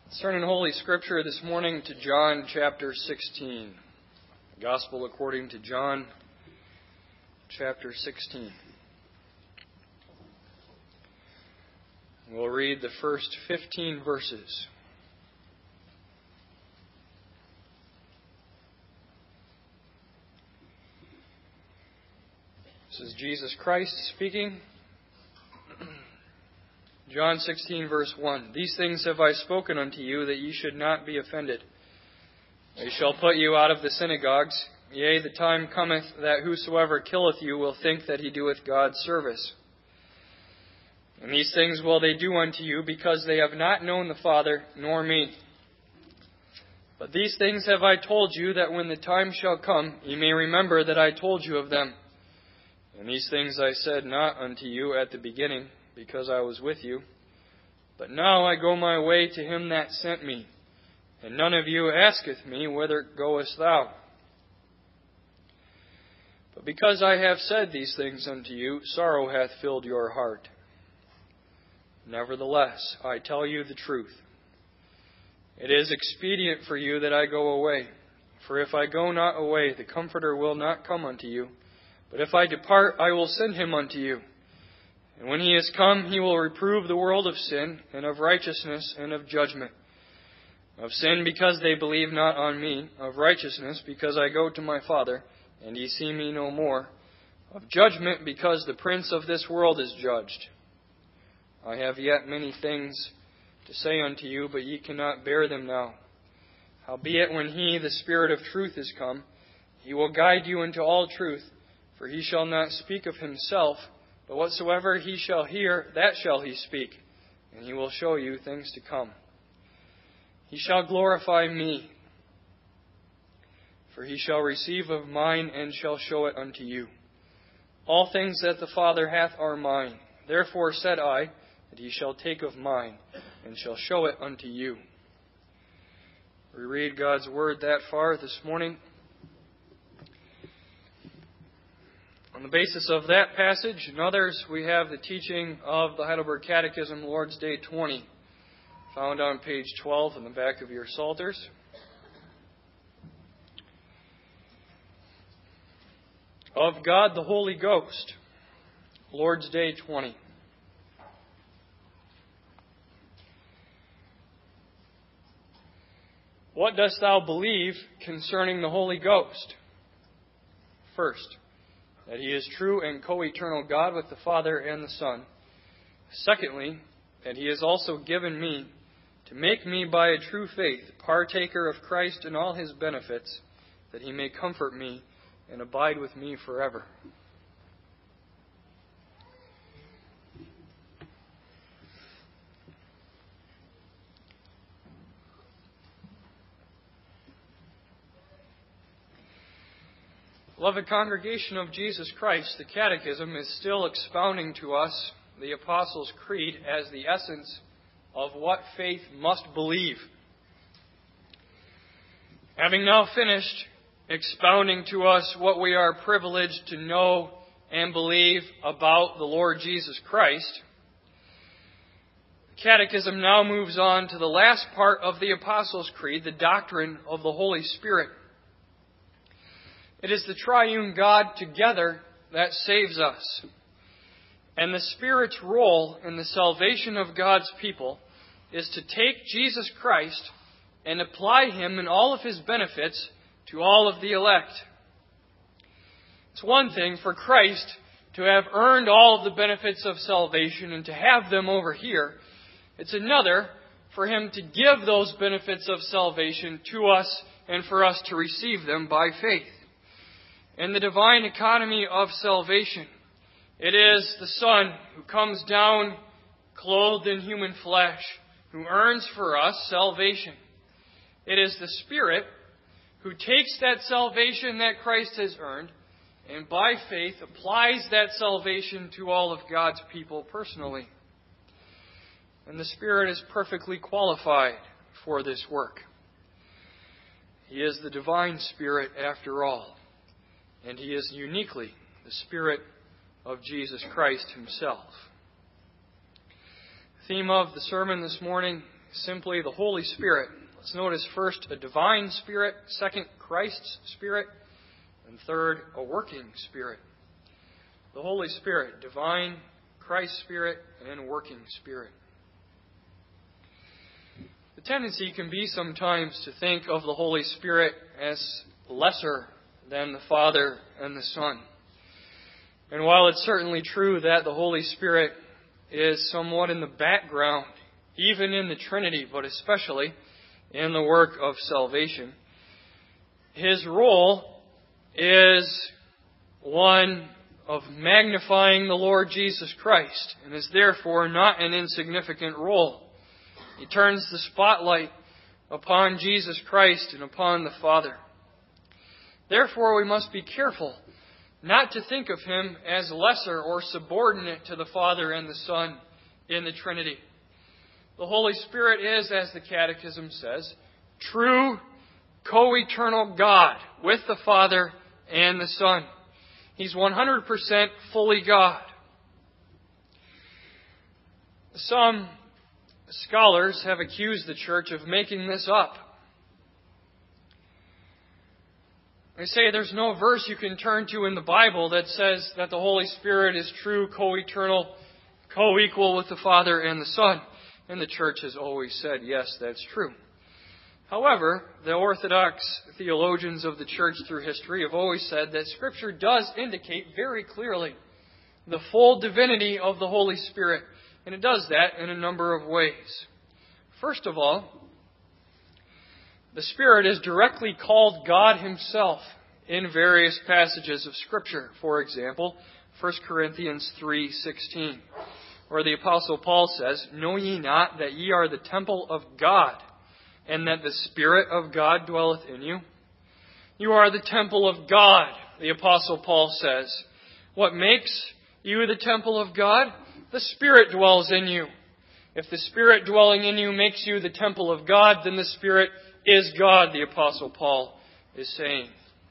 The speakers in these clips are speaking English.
Let's turn in Holy Scripture this morning to John chapter 16. Gospel according to John chapter 16. We'll read the first 15 verses. This is Jesus Christ speaking. John 16, verse 1. These things have I spoken unto you, that ye should not be offended. They shall put you out of the synagogues. Yea, the time cometh that whosoever killeth you will think that he doeth God service. And these things will they do unto you, because they have not known the Father, nor me. But these things have I told you, that when the time shall come, ye may remember that I told you of them. And these things I said not unto you at the beginning, because I was with you. But now I go my way to him that sent me, and none of you asketh me, Whither goest thou? But because I have said these things unto you, sorrow hath filled your heart. Nevertheless, I tell you the truth. It is expedient for you that I go away. For if I go not away, the Comforter will not come unto you. But if I depart, I will send him unto you. And when he is come, he will reprove the world of sin, and of righteousness, and of judgment. Of sin, because they believe not on me. Of righteousness, because I go to my Father, and ye see me no more. Of judgment, because the prince of this world is judged. I have yet many things to say unto you, but ye cannot bear them now. Howbeit, when he, the Spirit of truth, is come, he will guide you into all truth, for he shall not speak of himself, but whatsoever he shall hear, that shall he speak, and he will show you things to come. He shall glorify me, for he shall receive of mine, and shall show it unto you. All things that the Father hath are mine. Therefore said I, that he shall take of mine, and shall show it unto you. We read God's Word that far this morning. On the basis of that passage and others, we have the teaching of the Heidelberg Catechism, Lord's Day 20, found on page 12 in the back of your Psalters. Of God the Holy Ghost, Lord's Day 20. What dost thou believe concerning the Holy Ghost? First, that he is true and co-eternal God with the Father and the Son. Secondly, that he has also given me to make me by a true faith partaker of Christ and all his benefits, that he may comfort me and abide with me forever. Beloved congregation of Jesus Christ, the Catechism is still expounding to us the Apostles' Creed as the essence of what faith must believe. Having now finished expounding to us what we are privileged to know and believe about the Lord Jesus Christ, the Catechism now moves on to the last part of the Apostles' Creed, the doctrine of the Holy Spirit. It is the triune God together that saves us. And the Spirit's role in the salvation of God's people is to take Jesus Christ and apply him and all of his benefits to all of the elect. It's one thing for Christ to have earned all of the benefits of salvation and to have them over here. It's another for him to give those benefits of salvation to us and for us to receive them by faith. In the divine economy of salvation, it is the Son who comes down clothed in human flesh, who earns for us salvation. It is the Spirit who takes that salvation that Christ has earned and by faith applies that salvation to all of God's people personally. And the Spirit is perfectly qualified for this work. He is the divine Spirit after all. And he is uniquely the Spirit of Jesus Christ himself. The theme of the sermon this morning simply the Holy Spirit. Let's notice first a divine Spirit, second Christ's Spirit, and third a working Spirit. The Holy Spirit, divine, Christ's Spirit, and working Spirit. The tendency can be sometimes to think of the Holy Spirit as lesser than the Father and the Son. And while it's certainly true that the Holy Spirit is somewhat in the background, even in the Trinity, but especially in the work of salvation, His role is one of magnifying the Lord Jesus Christ, and is therefore not an insignificant role. He turns the spotlight upon Jesus Christ and upon the Father. Therefore, we must be careful not to think of Him as lesser or subordinate to the Father and the Son in the Trinity. The Holy Spirit is, as the Catechism says, true, co-eternal God with the Father and the Son. He's 100% fully God. Some scholars have accused the Church of making this up. They say there's no verse you can turn to in the Bible that says that the Holy Spirit is true, co-eternal, co-equal with the Father and the Son. And the Church has always said, yes, that's true. However, the Orthodox theologians of the Church through history have always said that Scripture does indicate very clearly the full divinity of the Holy Spirit. And it does that in a number of ways. First of all, the Spirit is directly called God Himself in various passages of Scripture. For example, 1 Corinthians 3:16, where the Apostle Paul says, "Know ye not that ye are the temple of God, and that the Spirit of God dwelleth in you?" You are the temple of God, the Apostle Paul says. What makes you the temple of God? The Spirit dwells in you. If the Spirit dwelling in you makes you the temple of God, then the Spirit is God, the Apostle Paul is saying.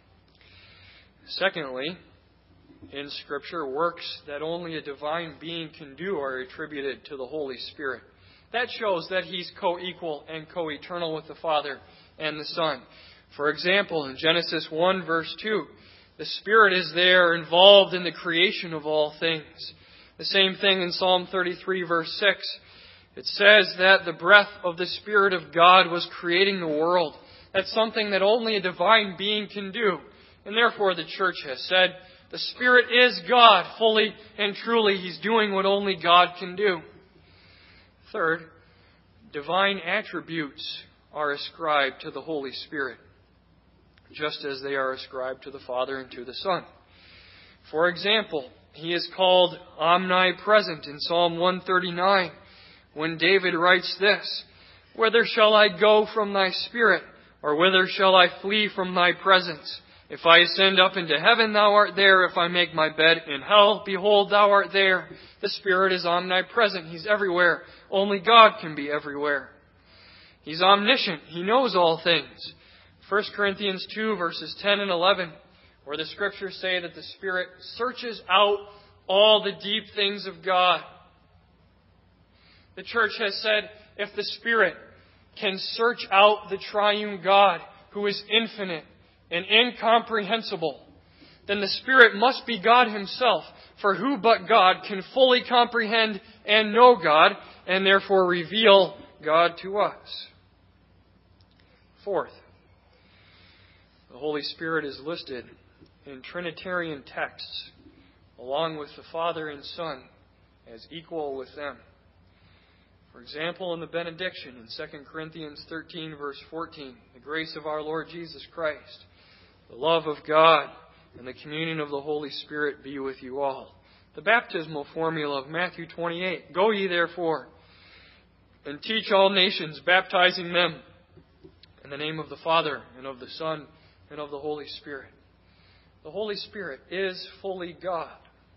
Secondly, in Scripture, works that only a divine being can do are attributed to the Holy Spirit. That shows that He's co-equal and co-eternal with the Father and the Son. For example, in Genesis 1 verse 2, the Spirit is there involved in the creation of all things. The same thing in Psalm 33 verse 6. It says that the breath of the Spirit of God was creating the world. That's something that only a divine being can do. And therefore the Church has said, the Spirit is God fully and truly. He's doing what only God can do. Third, divine attributes are ascribed to the Holy Spirit, just as they are ascribed to the Father and to the Son. For example, He is called omnipresent in Psalm 139, when David writes this, "Whither shall I go from Thy Spirit? Or whither shall I flee from Thy presence? If I ascend up into heaven, Thou art there. If I make my bed in hell, behold, Thou art there." The Spirit is omnipresent. He's everywhere. Only God can be everywhere. He's omniscient. He knows all things. 1 Corinthians 2 verses 10 and 11, where the Scriptures say that the Spirit searches out all the deep things of God. The Church has said, if the Spirit can search out the triune God, who is infinite and incomprehensible, then the Spirit must be God Himself. For who but God can fully comprehend and know God, and therefore reveal God to us? Fourth, the Holy Spirit is listed in Trinitarian texts, along with the Father and Son, as equal with them. For example, in the benediction in 2 Corinthians 13, verse 14, the grace of our Lord Jesus Christ, the love of God, and the communion of the Holy Spirit be with you all. The baptismal formula of Matthew 28, "Go ye therefore, and teach all nations, baptizing them in the name of the Father, and of the Son, and of the Holy Spirit." The Holy Spirit is fully God.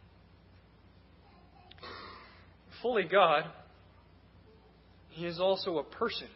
Fully God, He is also a person,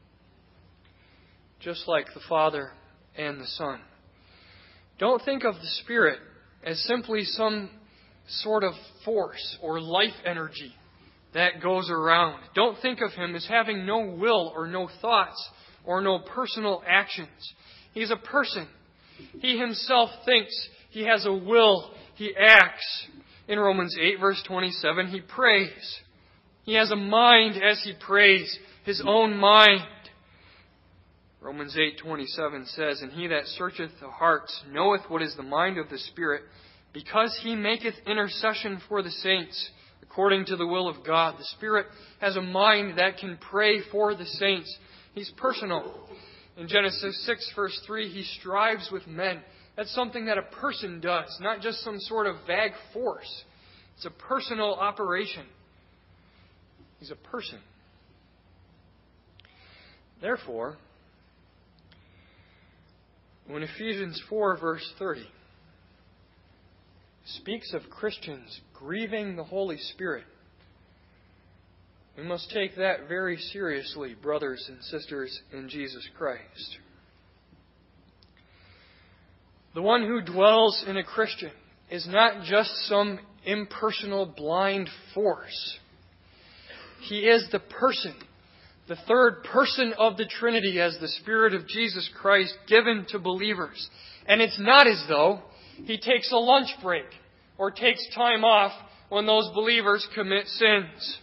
just like the Father and the Son. Don't think of the Spirit as simply some sort of force or life energy that goes around. Don't think of Him as having no will or no thoughts or no personal actions. He's a person. He Himself thinks. He has a will. He acts. In Romans 8, verse 27, He prays. He has a mind as He prays, His own mind. Romans 8:27 says, And He that searcheth the hearts knoweth what is the mind of the Spirit, because He maketh intercession for the saints, according to the will of God. The Spirit has a mind that can pray for the saints. He's personal. In Genesis 6, verse 3, He strives with men. That's something that a person does, not just some sort of vague force. It's a personal operation. He's a person. Therefore, when Ephesians 4, verse 30 speaks of Christians grieving the Holy Spirit, we must take that very seriously, brothers and sisters in Jesus Christ. The one who dwells in a Christian is not just some impersonal blind force. He is the person, the third person of the Trinity as the Spirit of Jesus Christ given to believers. And it's not as though He takes a lunch break or takes time off when those believers commit sins.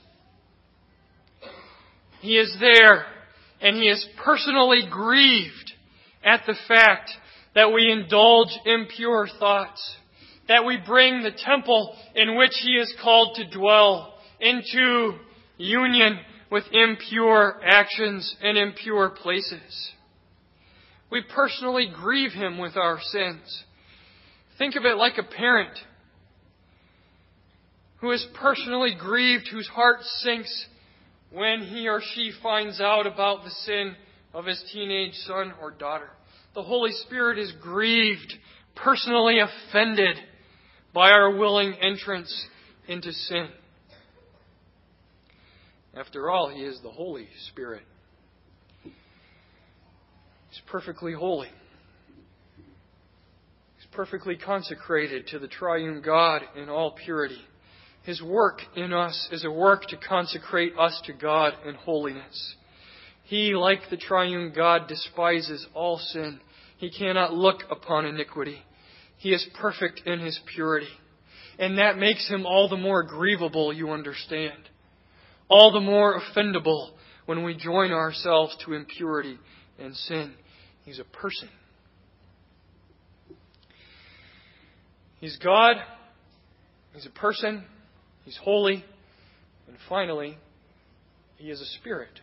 He is there, and He is personally grieved at the fact that we indulge impure thoughts, that we bring the temple in which He is called to dwell into union with impure actions and impure places. We personally grieve Him with our sins. Think of it like a parent who is personally grieved, whose heart sinks when he or she finds out about the sin of his teenage son or daughter. The Holy Spirit is grieved, personally offended by our willing entrance into sin. After all, He is the Holy Spirit. He's perfectly holy. He's perfectly consecrated to the triune God in all purity. His work in us is a work to consecrate us to God in holiness. He, like the triune God, despises all sin. He cannot look upon iniquity. He is perfect in His purity. And that makes Him all the more grievable, you understand. All the more offendable when we join ourselves to impurity and sin. He's a person. He's God. He's a person. He's holy. And finally, He is a Spirit.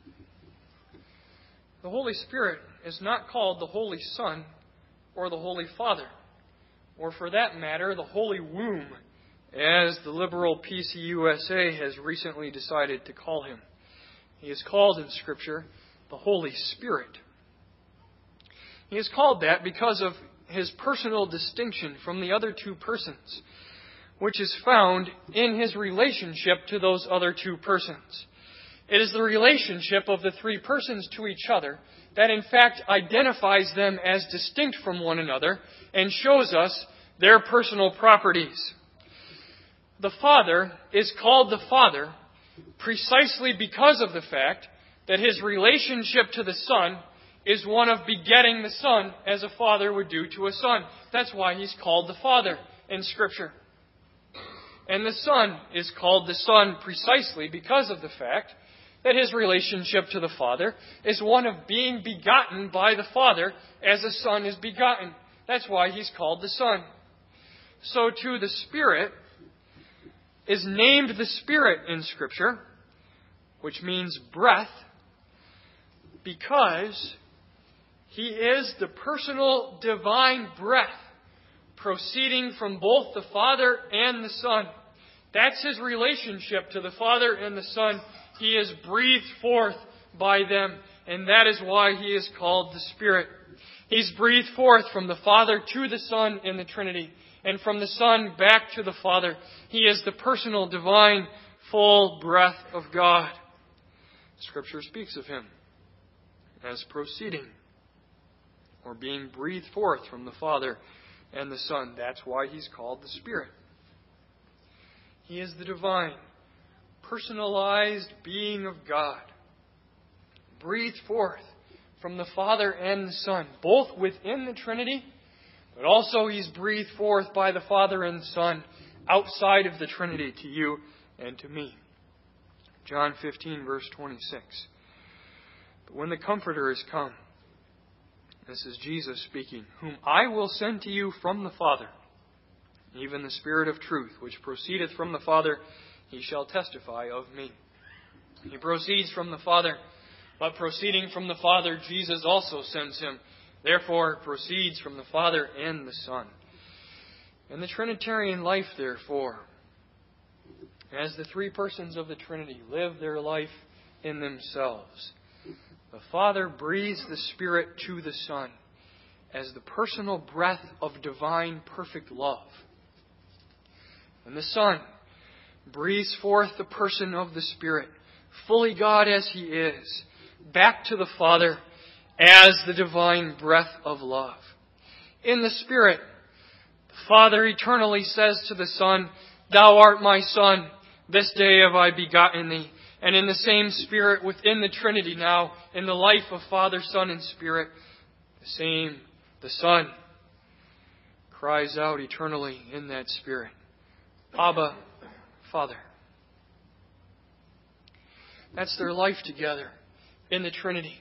The Holy Spirit is not called the Holy Son or the Holy Father, or for that matter, the Holy Womb, as the liberal PCUSA has recently decided to call Him. He is called in Scripture the Holy Spirit. He is called that because of His personal distinction from the other two persons, which is found in His relationship to those other two persons. It is the relationship of the three persons to each other that in fact identifies them as distinct from one another and shows us their personal properties. The Father is called the Father precisely because of the fact that His relationship to the Son is one of begetting the Son as a father would do to a son. That's why He's called the Father in Scripture. And the Son is called the Son precisely because of the fact that His relationship to the Father is one of being begotten by the Father as a Son is begotten. That's why He's called the Son. So too the Spirit is named the Spirit in Scripture, which means breath, because He is the personal divine breath proceeding from both the Father and the Son. That's His relationship to the Father and the Son. He is breathed forth by them, and that is why He is called the Spirit. He's breathed forth from the Father to the Son in the Trinity, and from the Son back to the Father. He is the personal, divine, full breath of God. Scripture speaks of Him as proceeding, or being breathed forth from the Father and the Son. That's why He's called the Spirit. He is the divine, personalized being of God, breathed forth from the Father and the Son, both within the Trinity, but also He's breathed forth by the Father and the Son outside of the Trinity to you and to me. John 15, verse 26. But when the Comforter is come, this is Jesus speaking, whom I will send to you from the Father, even the Spirit of truth, which proceedeth from the Father, He shall testify of me. He proceeds from the Father, but proceeding from the Father, Jesus also sends Him. Therefore, proceeds from the Father and the Son. And the Trinitarian life, therefore, as the three persons of the Trinity live their life in themselves, the Father breathes the Spirit to the Son as the personal breath of divine perfect love. And the Son breathes forth the person of the Spirit, fully God as He is, back to the Father as the divine breath of love. In the Spirit, the Father eternally says to the Son, Thou art my Son, this day have I begotten thee. And in the same Spirit within the Trinity now, in the life of Father, Son, and Spirit, the Son cries out eternally in that Spirit, Abba, Father. That's their life together in the Trinity.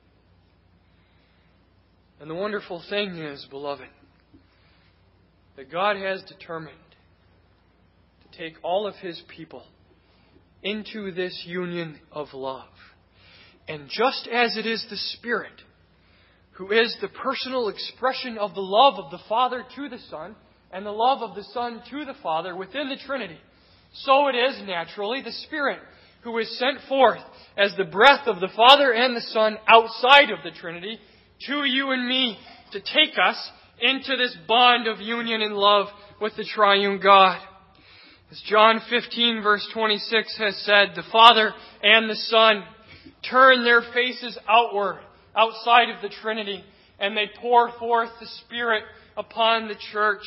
And the wonderful thing is, beloved, that God has determined to take all of His people into this union of love. And just as it is the Spirit who is the personal expression of the love of the Father to the Son, and the love of the Son to the Father within the Trinity, so it is naturally the Spirit who is sent forth as the breath of the Father and the Son outside of the Trinity to you and me to take us into this bond of union and love with the triune God. As John 15, verse 26 has said, the Father and the Son turn their faces outward, outside of the Trinity, and they pour forth the Spirit upon the church,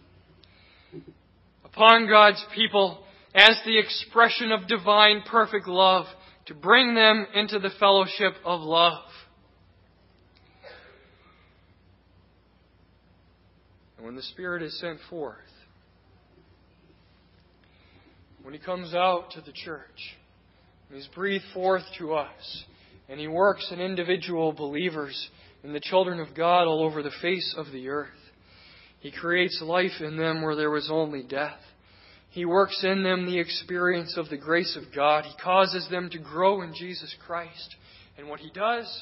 upon God's people, as the expression of divine perfect love, to bring them into the fellowship of love. And when the Spirit is sent forth, when He comes out to the church, and He's breathed forth to us, and He works in individual believers and the children of God all over the face of the earth, He creates life in them where there was only death. He works in them the experience of the grace of God. He causes them to grow in Jesus Christ. And what He does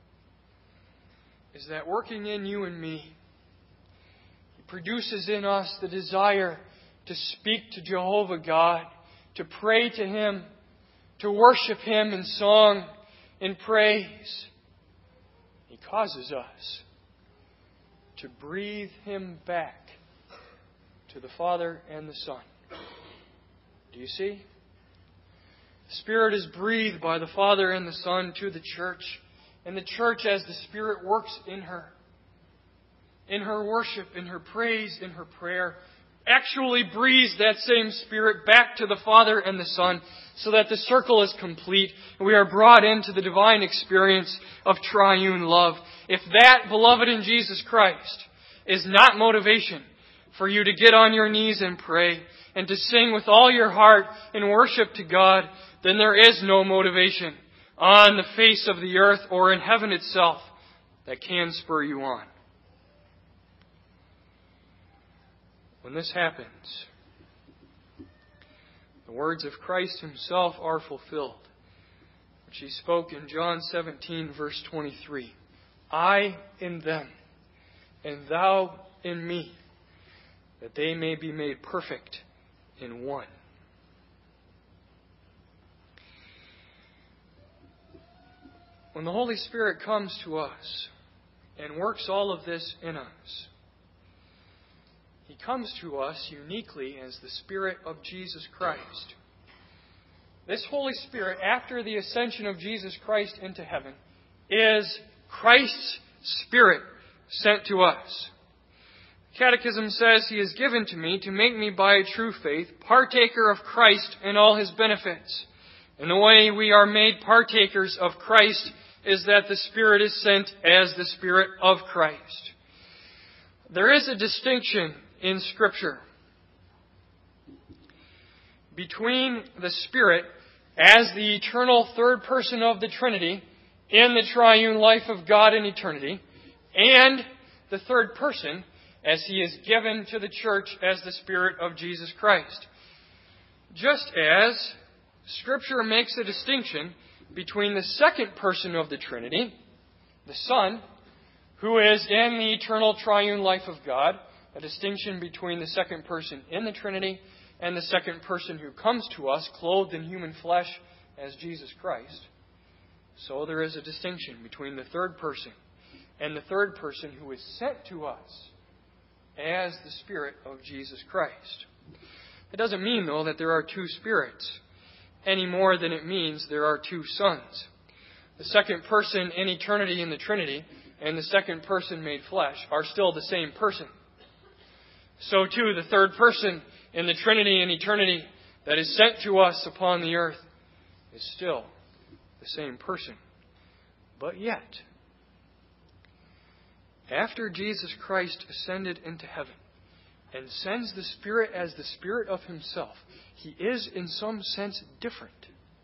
is that working in you and me, He produces in us the desire to speak to Jehovah God, to pray to Him, to worship Him in song and praise. He causes us to breathe Him back to the Father and the Son. Do you see? The Spirit is breathed by the Father and the Son to the church, and the church, as the Spirit works in her worship, in her praise, in her prayer, actually breathes that same Spirit back to the Father and the Son, so that the circle is complete and we are brought into the divine experience of triune love. If that, beloved in Jesus Christ, is not motivation for you to get on your knees and pray and to sing with all your heart in worship to God, then there is no motivation on the face of the earth or in heaven itself that can spur you on. When this happens, the words of Christ Himself are fulfilled, which He spoke in John 17, verse 23. I in them, and Thou in me, that they may be made perfect in one. When the Holy Spirit comes to us and works all of this in us, He comes to us uniquely as the Spirit of Jesus Christ. This Holy Spirit, after the ascension of Jesus Christ into heaven, is Christ's Spirit sent to us. Catechism says, He is given to me to make me by a true faith partaker of Christ and all His benefits, And the way we are made partakers of Christ is that the Spirit is sent as the Spirit of Christ. There is a distinction in Scripture between the Spirit as the eternal third person of the Trinity in the triune life of God in eternity, and the third person as He is given to the church as the Spirit of Jesus Christ. Just as Scripture makes a distinction between the second person of the Trinity, the Son, who is in the eternal triune life of God, a distinction between the second person in the Trinity and the second person who comes to us clothed in human flesh as Jesus Christ. So there is a distinction between the third person and the third person who is sent to us as the Spirit of Jesus Christ. It doesn't mean, though, that there are two spirits any more than it means there are two sons. The second person in eternity in the Trinity and the second person made flesh are still the same person. So too, the third person in the Trinity in eternity that is sent to us upon the earth is still the same person. But yet, after Jesus Christ ascended into heaven and sends the Spirit as the Spirit of Himself, He is in some sense different.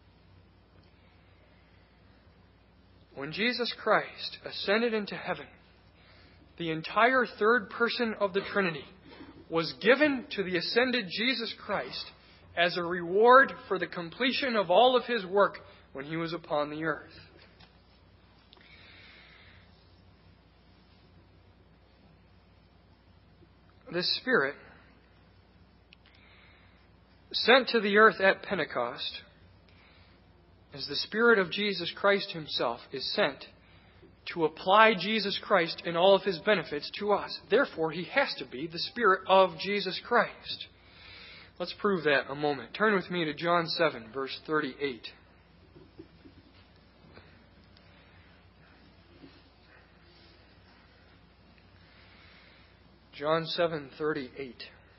When Jesus Christ ascended into heaven, the entire third person of the Trinity was given to the ascended Jesus Christ as a reward for the completion of all of His work when He was upon the earth. This Spirit, sent to the earth at Pentecost, as the Spirit of Jesus Christ Himself is sent to apply Jesus Christ in all of His benefits to us. Therefore, He has to be the Spirit of Jesus Christ. Let's prove that a moment. Turn with me to John 7, verse 38. John 7:38.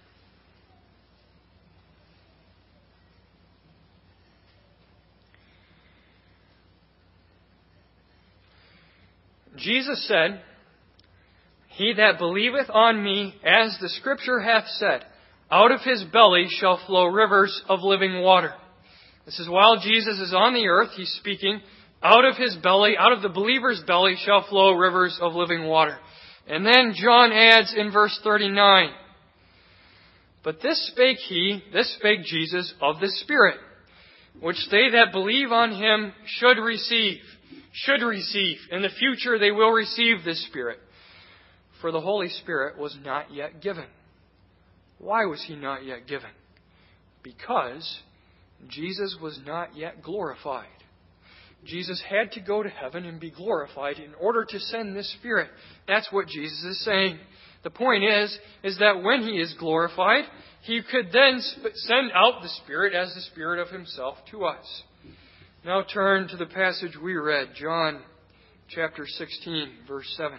Jesus said, "He that believeth on me, as the Scripture hath said, out of his belly shall flow rivers of living water." This is while Jesus is on the earth. He's speaking. Out of his belly, out of the believer's belly, shall flow rivers of living water. And then John adds in verse 39, "But this spake Jesus of the Spirit, which they that believe on Him should receive. In the future they will receive this Spirit. For the Holy Spirit was not yet given." Why was He not yet given? Because Jesus was not yet glorified. Jesus had to go to heaven and be glorified in order to send this Spirit. That's what Jesus is saying. The point is that when He is glorified, He could then send out the Spirit as the Spirit of Himself to us. Now turn to the passage we read, John chapter 16, verse 7.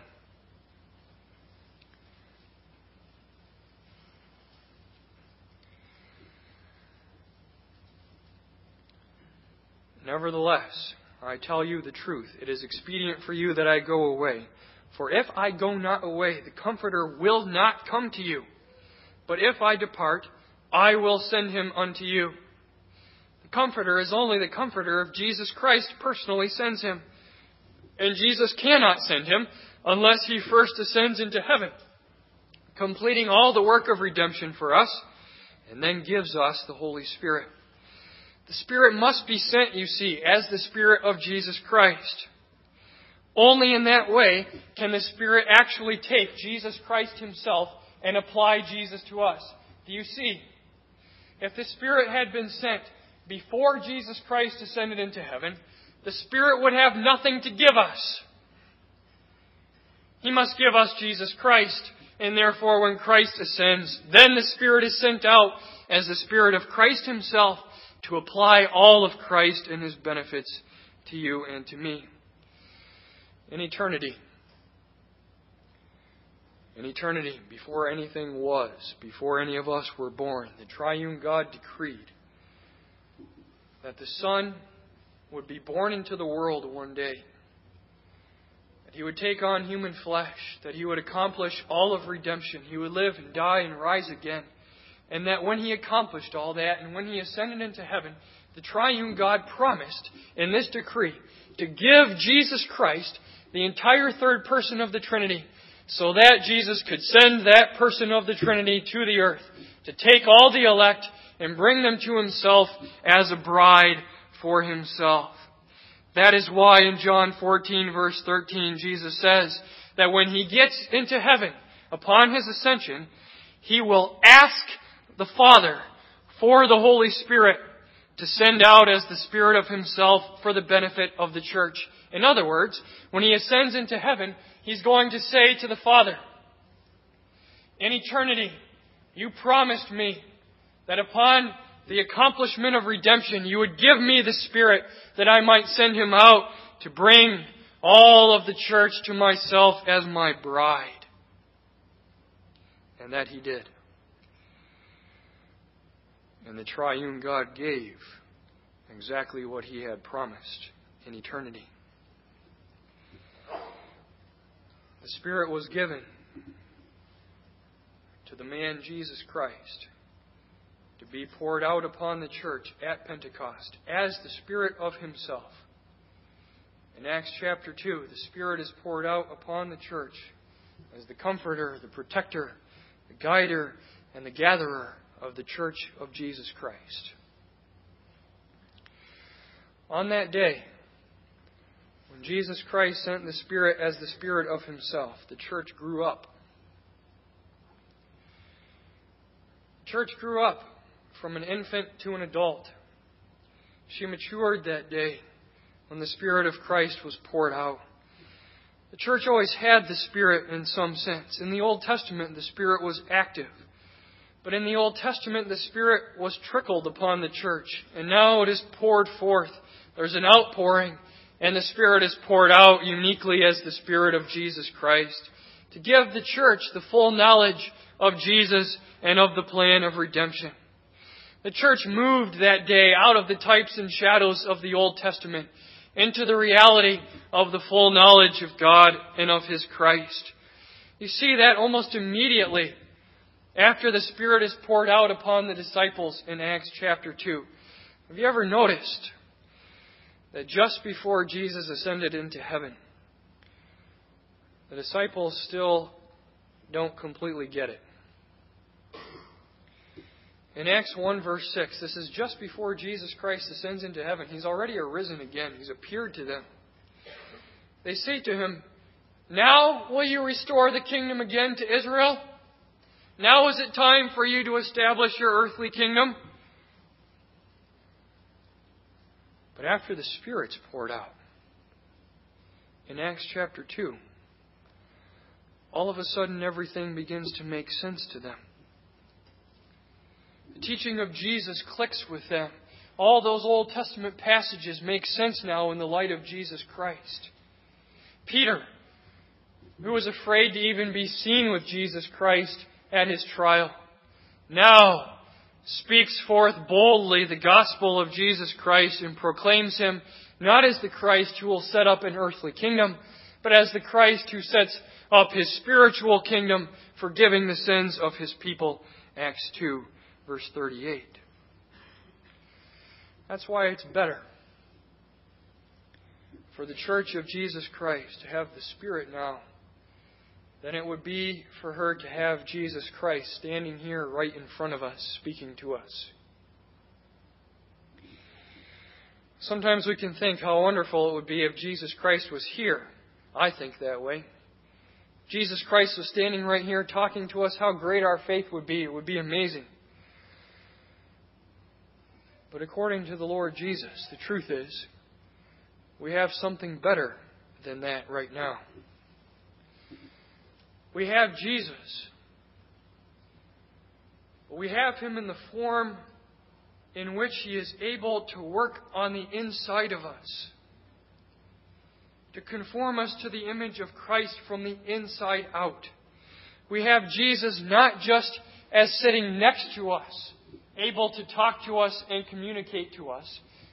"Nevertheless, I tell you the truth. It is expedient for you that I go away. For if I go not away, the Comforter will not come to you. But if I depart, I will send Him unto you." The Comforter is only the Comforter if Jesus Christ personally sends Him. And Jesus cannot send Him unless He first ascends into heaven, completing all the work of redemption for us, and then gives us the Holy Spirit. The Spirit must be sent, you see, as the Spirit of Jesus Christ. Only in that way can the Spirit actually take Jesus Christ Himself and apply Jesus to us. Do you see? If the Spirit had been sent before Jesus Christ ascended into heaven, the Spirit would have nothing to give us. He must give us Jesus Christ, and therefore when Christ ascends, then the Spirit is sent out as the Spirit of Christ Himself to apply all of Christ and His benefits to you and to me. In eternity, before anything was, before any of us were born, the triune God decreed that the Son would be born into the world one day, that He would take on human flesh, that He would accomplish all of redemption, He would live and die and rise again, and that when He accomplished all that and when He ascended into heaven, the triune God promised in this decree to give Jesus Christ, the entire third person of the Trinity, so that Jesus could send that person of the Trinity to the earth to take all the elect and bring them to Himself as a bride for Himself. That is why in John 14 verse 13 Jesus says that when He gets into heaven upon His ascension, He will ask the Father for the Holy Spirit to send out as the Spirit of Himself for the benefit of the church. In other words, when He ascends into heaven, He's going to say to the Father, in eternity, You promised me that upon the accomplishment of redemption, You would give me the Spirit that I might send Him out to bring all of the church to Myself as My bride. And that He did. And the triune God gave exactly what He had promised in eternity. The Spirit was given to the man Jesus Christ to be poured out upon the church at Pentecost as the Spirit of Himself. In Acts chapter 2, the Spirit is poured out upon the church as the comforter, the protector, the guider, and the gatherer of the church of Jesus Christ. On that day, when Jesus Christ sent the Spirit as the Spirit of Himself, the church grew up. The church grew up from an infant to an adult. She matured that day when the Spirit of Christ was poured out. The church always had the Spirit in some sense. In the Old Testament, the Spirit was active. But in the Old Testament, the Spirit was trickled upon the church. And now it is poured forth. There's an outpouring. And the Spirit is poured out uniquely as the Spirit of Jesus Christ to give the church the full knowledge of Jesus and of the plan of redemption. The church moved that day out of the types and shadows of the Old Testament into the reality of the full knowledge of God and of His Christ. You see that almost immediately after the Spirit is poured out upon the disciples in Acts chapter 2. Have you ever noticed that just before Jesus ascended into heaven, the disciples still don't completely get it? In Acts 1 verse 6, this is just before Jesus Christ ascends into heaven. He's already arisen again. He's appeared to them. They say to Him, "Now will You restore the kingdom again to Israel? Now is it time for You to establish Your earthly kingdom?" But after the Spirit's poured out, in Acts chapter 2, all of a sudden everything begins to make sense to them. The teaching of Jesus clicks with them. All those Old Testament passages make sense now in the light of Jesus Christ. Peter, who was afraid to even be seen with Jesus Christ at His trial, now speaks forth boldly the gospel of Jesus Christ and proclaims Him not as the Christ who will set up an earthly kingdom, but as the Christ who sets up His spiritual kingdom, forgiving the sins of His people. Acts 2, verse 38. That's why it's better for the church of Jesus Christ to have the Spirit now than it would be for her to have Jesus Christ standing here right in front of us, speaking to us. Sometimes we can think how wonderful it would be if Jesus Christ was here. I think that way. Jesus Christ was standing right here talking to us, how great our faith would be. It would be amazing. But according to the Lord Jesus, the truth is, we have something better than that right now. We have Jesus. But we have Him in the form in which He is able to work on the inside of us, to conform us to the image of Christ from the inside out. We have Jesus not just as sitting next to us, able to talk to us and communicate to us,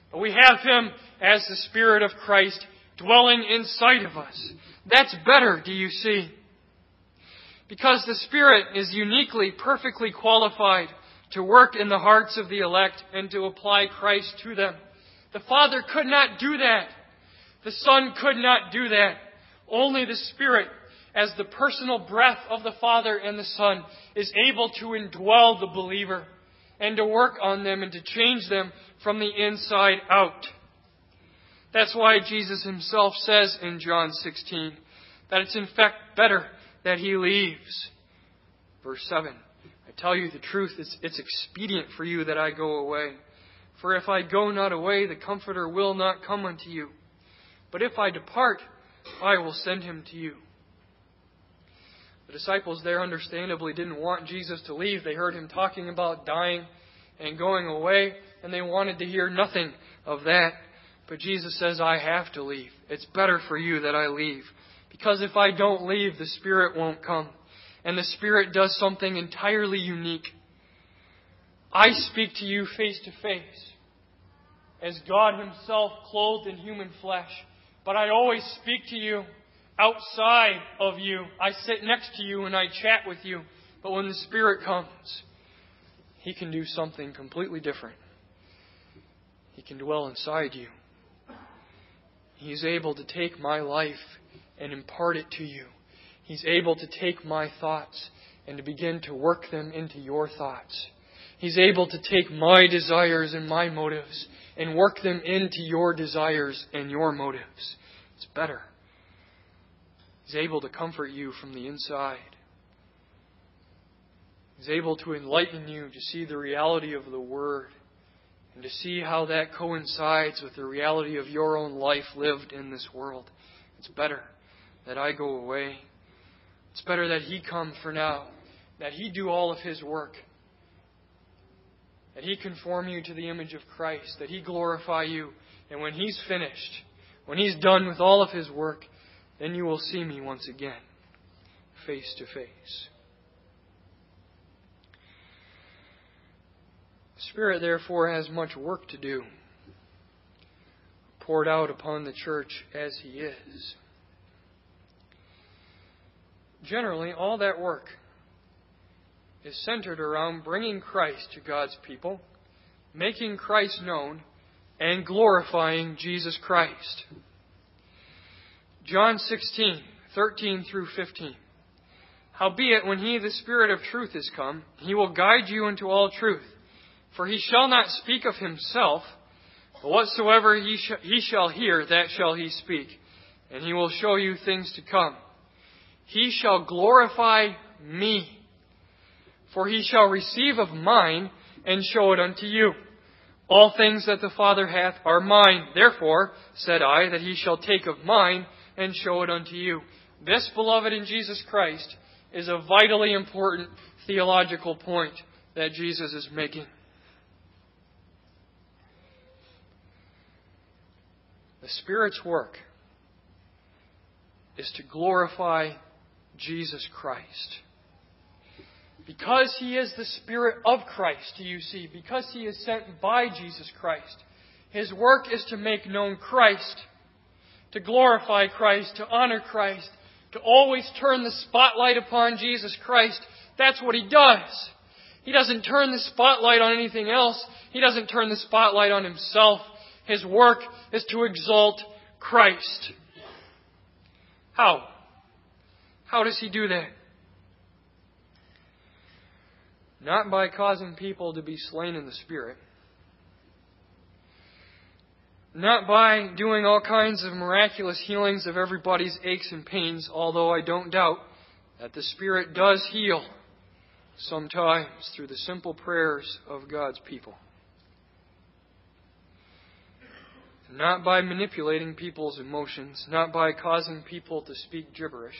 But we have Him as the Spirit of Christ dwelling inside of us. That's better, do you see? Because the Spirit is uniquely, perfectly qualified to work in the hearts of the elect and to apply Christ to them. The Father could not do that. The Son could not do that. Only the Spirit, as the personal breath of the Father and the Son, is able to indwell the believer and to work on them and to change them from the inside out. That's why Jesus Himself says in John 16 that it's in fact better that He leaves. Verse 7, I tell you the truth, it's expedient for you that I go away. For if I go not away, the Comforter will not come unto you. But if I depart, I will send Him to you. The disciples there understandably didn't want Jesus to leave. They heard Him talking about dying and going away, and they wanted to hear nothing of that. But Jesus says, I have to leave. It's better for you that I leave. Because if I don't leave, the Spirit won't come. And the Spirit does something entirely unique. I speak to you face to face, as God Himself clothed in human flesh. But I always speak to you outside of you. I sit next to you and I chat with you. But when the Spirit comes, He can do something completely different. He can dwell inside you. He's able to take my life and impart it to you. He's able to take my thoughts and to begin to work them into your thoughts. He's able to take my desires and my motives and work them into your desires and your motives. It's better. He's able to comfort you from the inside. He's able to enlighten you to see the reality of the Word and to see how that coincides with the reality of your own life lived in this world. It's better that I go away. It's better that He come for now, that He do all of His work, that He conform you to the image of Christ, that He glorify you, and when He's finished, when He's done with all of His work, then you will see me once again, face to face. The Spirit, therefore, has much work to do, poured out upon the church as He is. Generally, all that work is centered around bringing Christ to God's people, making Christ known, and glorifying Jesus Christ. John 16:13 through 15. Howbeit, when He, the Spirit of truth, is come, He will guide you into all truth. For He shall not speak of Himself, but whatsoever He shall hear, that shall He speak. And He will show you things to come. He shall glorify Me. For He shall receive of mine, and show it unto you. All things that the Father hath are mine. Therefore, said I, that He shall take of mine, and show it unto you. This, beloved in Jesus Christ, is a vitally important theological point that Jesus is making. The Spirit's work is to glorify Jesus Christ. Because He is the Spirit of Christ, do you see? Because He is sent by Jesus Christ. His work is to make known Christ, to glorify Christ, to honor Christ, to always turn the spotlight upon Jesus Christ. That's what He does. He doesn't turn the spotlight on anything else. He doesn't turn the spotlight on Himself. His work is to exalt Christ. How? How does He do that? Not by causing people to be slain in the Spirit. Not by doing all kinds of miraculous healings of everybody's aches and pains, although I don't doubt that the Spirit does heal sometimes through the simple prayers of God's people. Not by manipulating people's emotions, not by causing people to speak gibberish.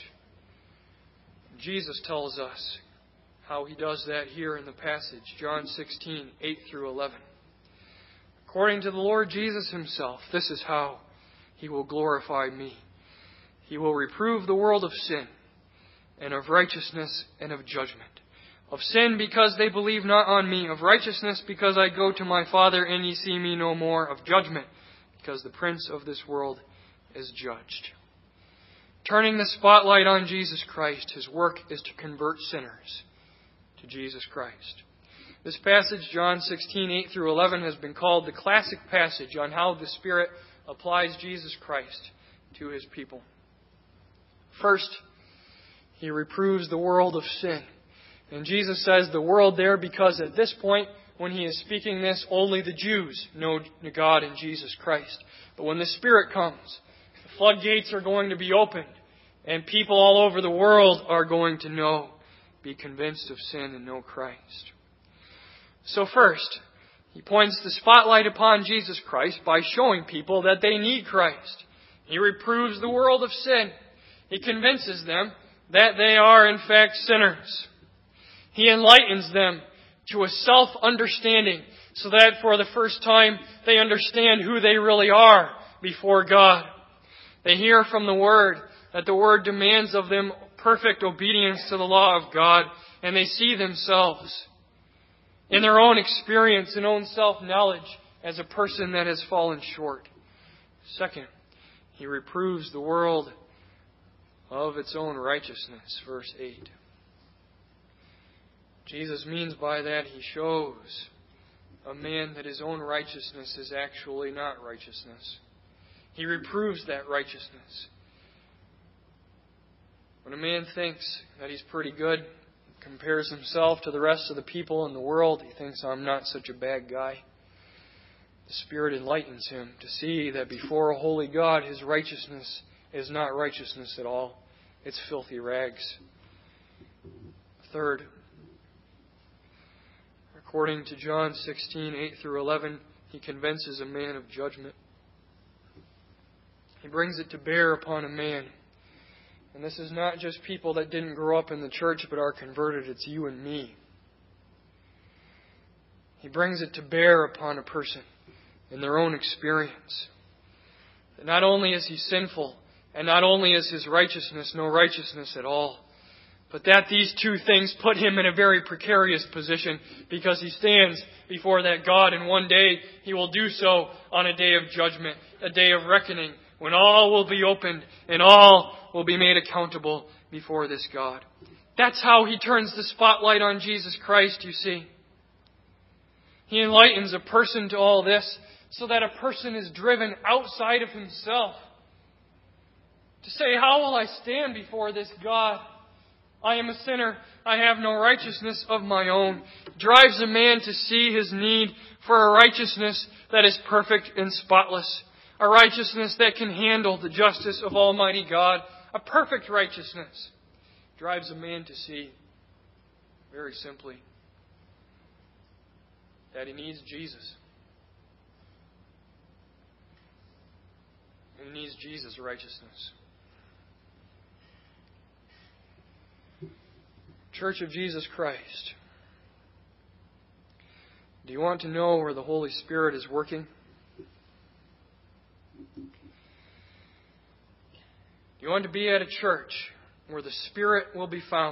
Jesus tells us how He does that here in the passage, John 16:8 through 11. According to the Lord Jesus Himself, this is how He will glorify Me. He will reprove the world of sin, and of righteousness, and of judgment. Of sin, because they believe not on me. Of righteousness, because I go to my Father, and ye see me no more. Of judgment, because the prince of this world is judged. Turning the spotlight on Jesus Christ, His work is to convert sinners to Jesus Christ. This passage, John 16, 8-11, has been called the classic passage on how the Spirit applies Jesus Christ to His people. First, He reproves the world of sin. And Jesus says the world there because at this point, when He is speaking this, only the Jews know God and Jesus Christ. But when the Spirit comes, the floodgates are going to be opened, and people all over the world are going to know, be convinced of sin and know Christ. So first, He points the spotlight upon Jesus Christ by showing people that they need Christ. He reproves the world of sin. He convinces them that they are in fact sinners. He enlightens them to a self-understanding so that for the first time they understand who they really are before God. They hear from the Word that the Word demands of them perfect obedience to the law of God, and they see themselves in their own experience and own self-knowledge as a person that has fallen short. Second, He reproves the world of its own righteousness. Verse 8. Jesus means by that He shows a man that his own righteousness is actually not righteousness. He reproves that righteousness. When a man thinks that he's pretty good, compares himself to the rest of the people in the world, he thinks, I'm not such a bad guy. The Spirit enlightens him to see that before a holy God, his righteousness is not righteousness at all. It's filthy rags. Third, according to John 16, 8-11, He convinces a man of judgment. He brings it to bear upon a man. And this is not just people that didn't grow up in the church but are converted. It's you and me. He brings it to bear upon a person in their own experience. That not only is he sinful, and not only is his righteousness no righteousness at all, but that these two things put him in a very precarious position because he stands before that God, and one day He will do so on a day of judgment, a day of reckoning, when all will be opened and all will be made accountable before this God. That's how He turns the spotlight on Jesus Christ, you see. He enlightens a person to all this so that a person is driven outside of himself to say, how will I stand before this God? I am a sinner. I have no righteousness of my own. Drives a man to see his need for a righteousness that is perfect and spotless. A righteousness that can handle the justice of Almighty God. A perfect righteousness. Drives a man to see, very simply, that he needs Jesus. And he needs Jesus' righteousness. Church of Jesus Christ, do you want to know where the Holy Spirit is working? Do you want to be at a church where the Spirit will be found?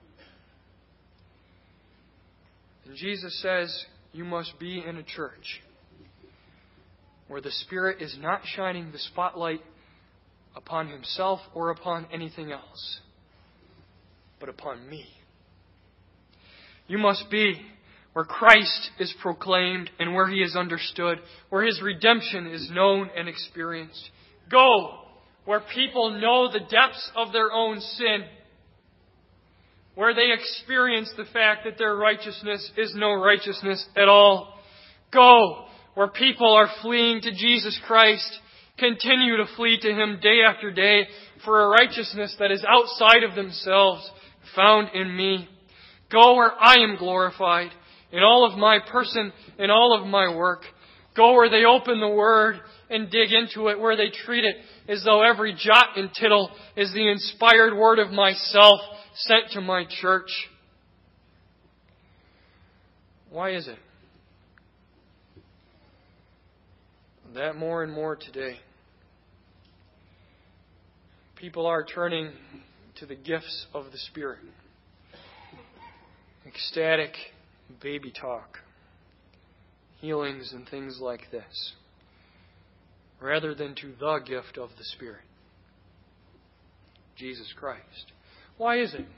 And Jesus says you must be in a church where the Spirit is not shining the spotlight upon Himself or upon anything else, but upon me. You must be where Christ is proclaimed and where He is understood, where His redemption is known and experienced. Go where people know the depths of their own sin, where they experience the fact that their righteousness is no righteousness at all. Go where people are fleeing to Jesus Christ. Continue to flee to Him day after day for a righteousness that is outside of themselves, found in me. Go where I am glorified in all of my person, in all of my work. Go where they open the Word and dig into it, where they treat it as though every jot and tittle is the inspired word of myself sent to my church. Why is it that more and more today people are turning to the gifts of the Spirit, ecstatic baby talk, healings and things like this, rather than to the gift of the Spirit, Jesus Christ. Why is it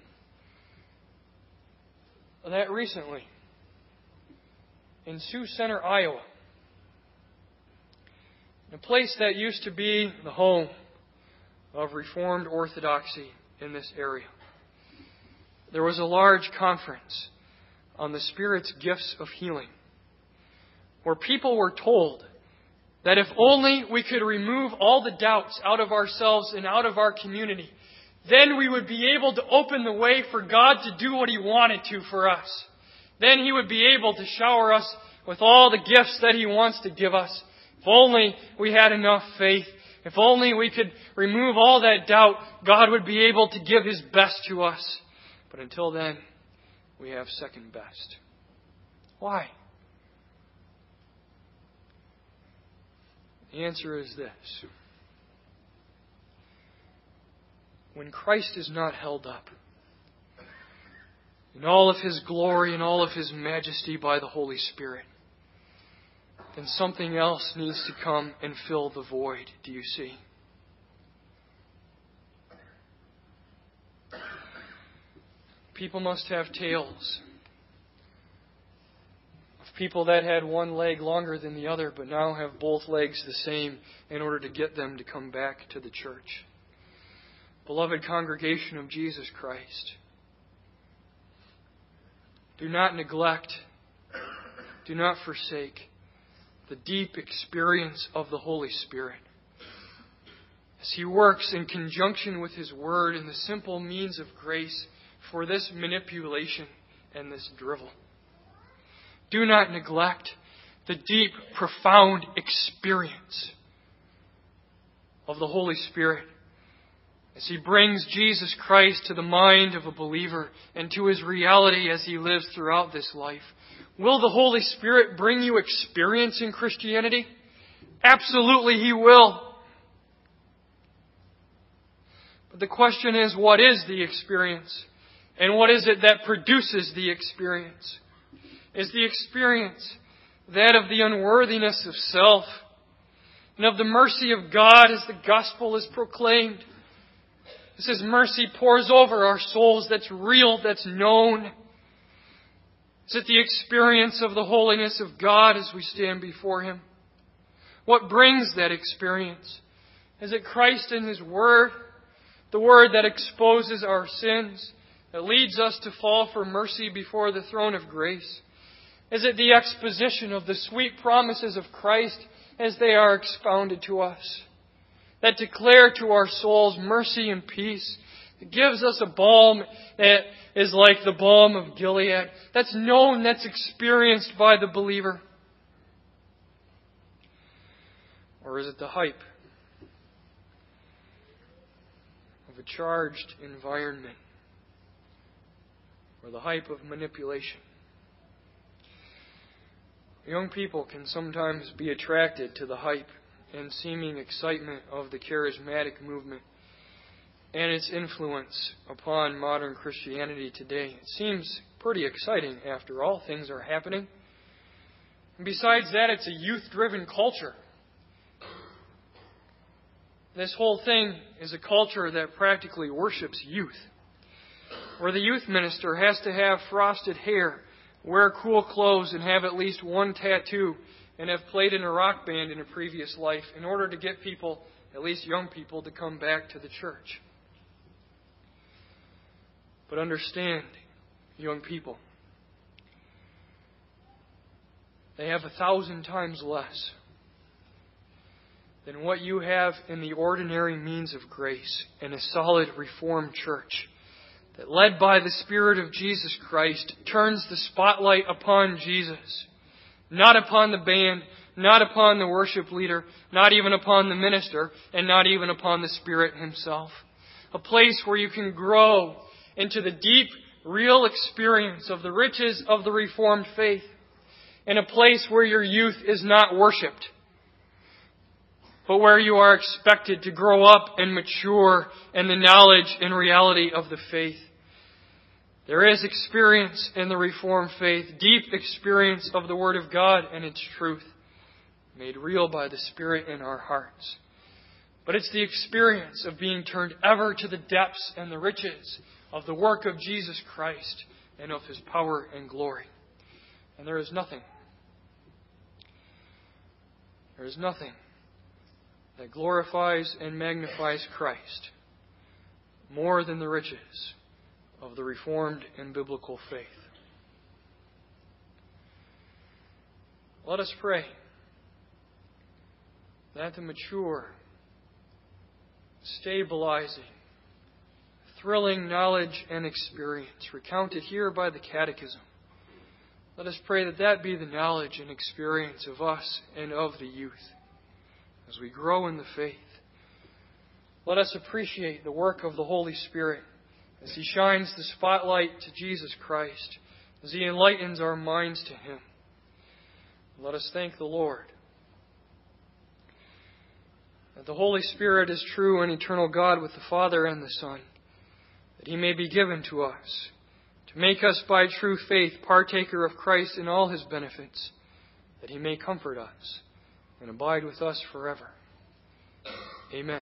that recently in Sioux Center, Iowa, a place that used to be the home of Reformed Orthodoxy in this area, there was a large conference on the Spirit's gifts of healing, where people were told that if only we could remove all the doubts out of ourselves and out of our community, then we would be able to open the way for God to do what He wanted to for us. Then He would be able to shower us with all the gifts that He wants to give us. If only we had enough faith. If only we could remove all that doubt, God would be able to give His best to us. But until then, we have second best. Why? The answer is this. When Christ is not held up in all of His glory and all of His majesty by the Holy Spirit, then something else needs to come and fill the void. Do you see? People must have tales of people that had one leg longer than the other, but now have both legs the same in order to get them to come back to the church. Beloved congregation of Jesus Christ, do not neglect, do not forsake the deep experience of the Holy Spirit as He works in conjunction with His Word and the simple means of grace for this manipulation and this drivel. Do not neglect the deep, profound experience of the Holy Spirit as He brings Jesus Christ to the mind of a believer and to his reality as he lives throughout this life. Will the Holy Spirit bring you experience in Christianity? Absolutely He will. But the question is, what is the experience? And what is it that produces the experience? Is the experience that of the unworthiness of self and of the mercy of God as the gospel is proclaimed? As His mercy pours over our souls, that's real, that's known. Is it the experience of the holiness of God as we stand before Him? What brings that experience? Is it Christ and His Word? The Word that exposes our sins, that leads us to fall for mercy before the throne of grace? Is it the exposition of the sweet promises of Christ as they are expounded to us, that declare to our souls mercy and peace? It gives us a balm that is like the balm of Gilead, that's known, that's experienced by the believer? Or is it the hype of a charged environment, or the hype of manipulation? Young people can sometimes be attracted to the hype and seeming excitement of the charismatic movement and its influence upon modern Christianity today. It seems pretty exciting after all. Things are happening. And besides that, it's a youth-driven culture. This whole thing is a culture that practically worships youth, where the youth minister has to have frosted hair, wear cool clothes, and have at least one tattoo, and have played in a rock band in a previous life in order to get people, at least young people, to come back to the church. But understand, young people, they have 1,000 times less than what you have in the ordinary means of grace in a solid Reformed church that, led by the Spirit of Jesus Christ, turns the spotlight upon Jesus, not upon the band, not upon the worship leader, not even upon the minister, and not even upon the Spirit Himself. A place where you can grow into the deep, real experience of the riches of the Reformed faith, in a place where your youth is not worshipped, but where you are expected to grow up and mature in the knowledge and reality of the faith. There is experience in the Reformed faith, deep experience of the Word of God and its truth, made real by the Spirit in our hearts. But it's the experience of being turned ever to the depths and the riches of the work of Jesus Christ and of His power and glory. And there is nothing that glorifies and magnifies Christ more than the riches of the Reformed and biblical faith. Let us pray that the mature, stabilizing, thrilling knowledge and experience recounted here by the Catechism, let us pray that that be the knowledge and experience of us and of the youth as we grow in the faith. Let us appreciate the work of the Holy Spirit as He shines the spotlight to Jesus Christ, as He enlightens our minds to Him. Let us thank the Lord that the Holy Spirit is true and eternal God with the Father and the Son, that He may be given to us, to make us by true faith partaker of Christ in all His benefits, that He may comfort us and abide with us forever. Amen.